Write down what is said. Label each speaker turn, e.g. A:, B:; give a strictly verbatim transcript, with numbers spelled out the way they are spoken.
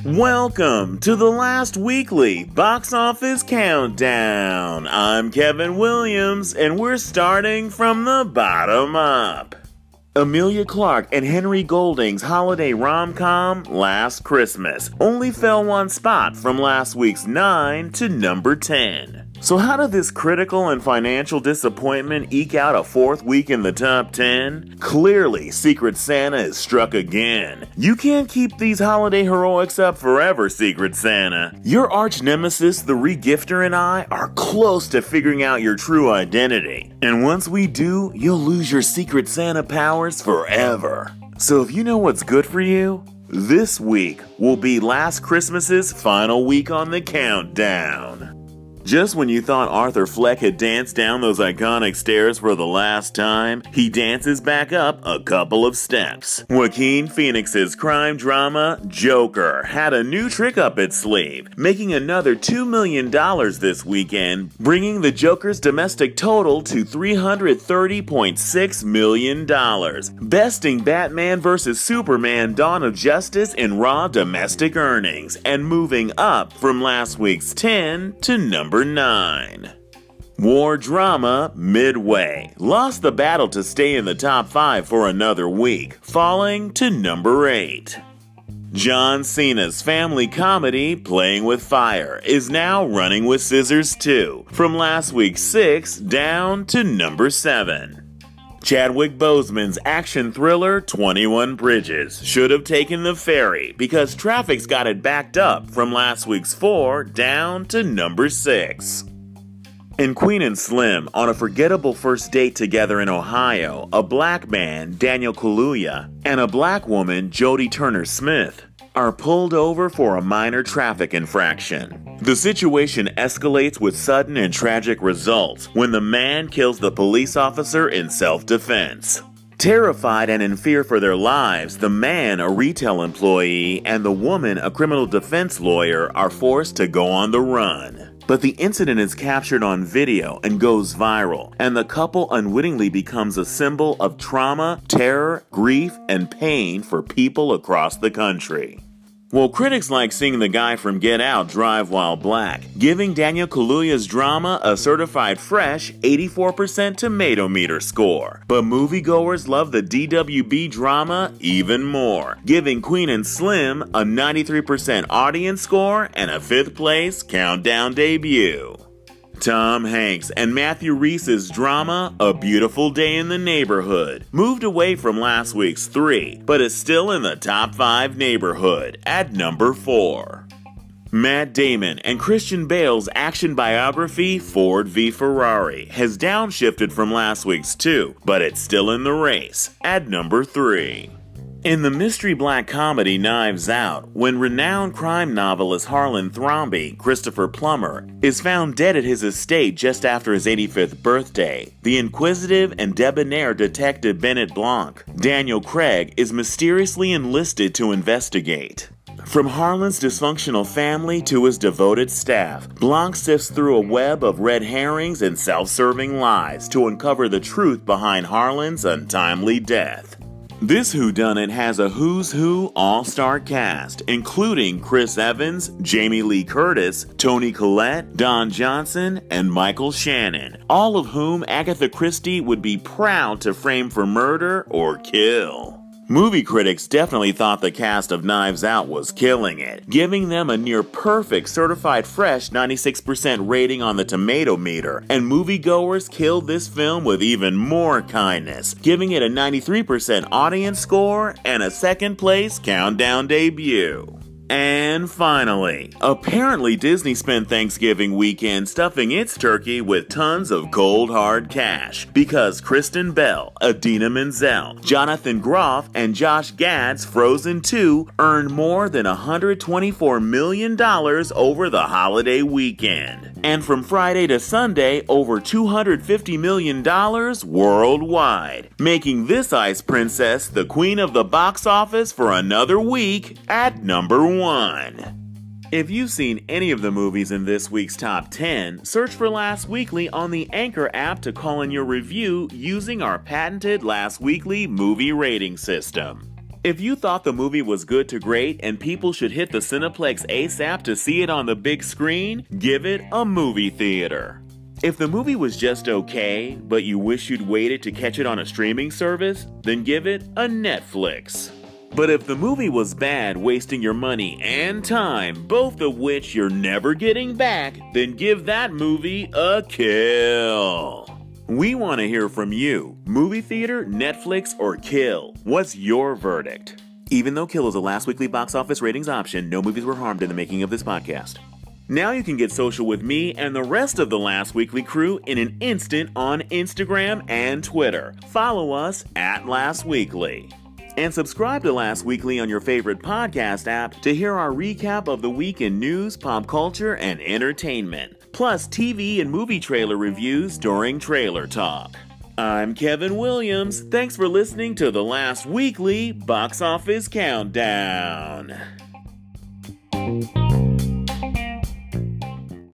A: Welcome to the last weekly box office countdown. I'm Kevin Williams, and we're starting from the bottom up. Emilia Clarke and Henry Golding's holiday rom-com, Last Christmas, only fell one spot from last week's nine to number ten. So how did this critical and financial disappointment eke out a fourth week in the top ten? Clearly, Secret Santa is struck again. You can't keep these holiday heroics up forever, Secret Santa. Your arch nemesis, the regifter, and I are close to figuring out your true identity. And once we do, you'll lose your Secret Santa powers forever. So if you know what's good for you, this week will be Last Christmas's final week on the countdown. Just when you thought Arthur Fleck had danced down those iconic stairs for the last time, he dances back up a couple of steps. Joaquin Phoenix's crime drama, Joker, had a new trick up its sleeve, making another two million dollars this weekend, bringing the Joker's domestic total to three hundred thirty point six million dollars, besting Batman versus Superman Dawn of Justice in raw domestic earnings, and moving up from last week's ten to number nine. War drama, Midway, lost the battle to stay in the top five for another week, falling to number eight. John Cena's family comedy, Playing with Fire, is now running with scissors too, from last week's six down to number seven. Chadwick Boseman's action thriller, twenty-one Bridges, should have taken the ferry because traffic's got it backed up from last week's four down to number six. In Queen and Slim, on a forgettable first date together in Ohio, a black man, Daniel Kaluuya, and a black woman, Jodie Turner-Smith, are pulled over for a minor traffic infraction. The situation escalates with sudden and tragic results when the man kills the police officer in self-defense. Terrified and in fear for their lives, the man, a retail employee, and the woman, a criminal defense lawyer, are forced to go on the run. But the incident is captured on video and goes viral, and the couple unwittingly becomes a symbol of trauma, terror, grief, and pain for people across the country. Well, critics like seeing the guy from Get Out drive while black, giving Daniel Kaluuya's drama a certified fresh eighty-four percent tomato meter score. But moviegoers love the D W B drama even more, giving Queen and Slim a ninety-three percent audience score and a fifth place countdown debut. Tom Hanks and Matthew Rhys's drama, A Beautiful Day in the Neighborhood, moved away from last week's three, but is still in the top five neighborhood at number four. Matt Damon and Christian Bale's action biography, Ford v Ferrari, has downshifted from last week's two, but it's still in the race at number three. In the mystery black comedy Knives Out, when renowned crime novelist Harlan Thrombey, Christopher Plummer, is found dead at his estate just after his eighty-fifth birthday, the inquisitive and debonair detective Bennett Blanc, Daniel Craig, is mysteriously enlisted to investigate. From Harlan's dysfunctional family to his devoted staff, Blanc sifts through a web of red herrings and self-serving lies to uncover the truth behind Harlan's untimely death. This whodunit has a who's who all-star cast, including Chris Evans, Jamie Lee Curtis, Toni Collette, Don Johnson, and Michael Shannon, all of whom Agatha Christie would be proud to frame for murder or kill. Movie critics definitely thought the cast of Knives Out was killing it, giving them a near-perfect certified fresh ninety-six percent rating on the tomato meter, and moviegoers killed this film with even more kindness, giving it a ninety-three percent audience score and a second place countdown debut. And finally, apparently Disney spent Thanksgiving weekend stuffing its turkey with tons of cold hard cash, because Kristen Bell, Idina Menzel, Jonathan Groff, and Josh Gad's Frozen two earned more than one hundred twenty-four million dollars over the holiday weekend. And from Friday to Sunday, over two hundred fifty million dollars worldwide, making this ice princess the queen of the box office for another week at number one. One. If you've seen any of the movies in this week's top ten, search for Last Weekly on the Anchor app to call in your review using our patented Last Weekly movie rating system. If you thought the movie was good to great and people should hit the Cineplex ASAP to see it on the big screen, give it a movie theater. If the movie was just okay, but you wish you'd waited to catch it on a streaming service, then give it a Netflix. But if the movie was bad, wasting your money and time, both of which you're never getting back, then give that movie a kill. We want to hear from you. Movie theater, Netflix, or kill? What's your verdict? Even though kill is a last weekly box office ratings option, no movies were harmed in the making of this podcast. Now you can get social with me and the rest of the Last Weekly crew in an instant on Instagram and Twitter. Follow us at Last Weekly. And subscribe to Last Weekly on your favorite podcast app to hear our recap of the week in news, pop culture, and entertainment. Plus T V and movie trailer reviews during Trailer Talk. I'm Kevin Williams. Thanks for listening to the Last Weekly Box Office Countdown.